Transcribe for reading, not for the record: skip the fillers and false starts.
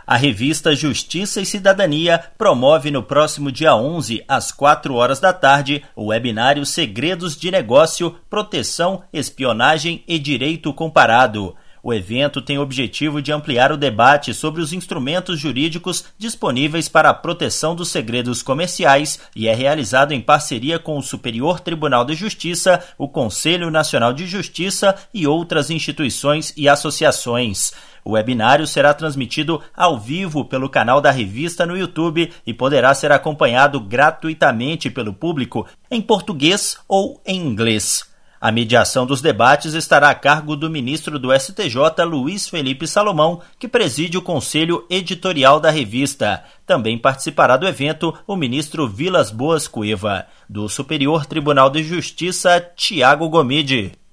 A revista Justiça e Cidadania promove no próximo dia 11, às 4 da tarde, o webinário Segredos de Negócio, Proteção, Espionagem e Direito Comparado. O evento tem o objetivo de ampliar o debate sobre os instrumentos jurídicos disponíveis para a proteção dos segredos comerciais e é realizado em parceria com o Superior Tribunal de Justiça, o Conselho Nacional de Justiça e outras instituições e associações. O webinário será transmitido ao vivo pelo canal da revista no YouTube e poderá ser acompanhado gratuitamente pelo público em português ou em inglês. A mediação dos debates estará a cargo do ministro do STJ, Luiz Felipe Salomão, que preside o conselho editorial da revista. Também participará do evento o ministro Vilas Boas Cueva. Do Superior Tribunal de Justiça, Tiago Gomide.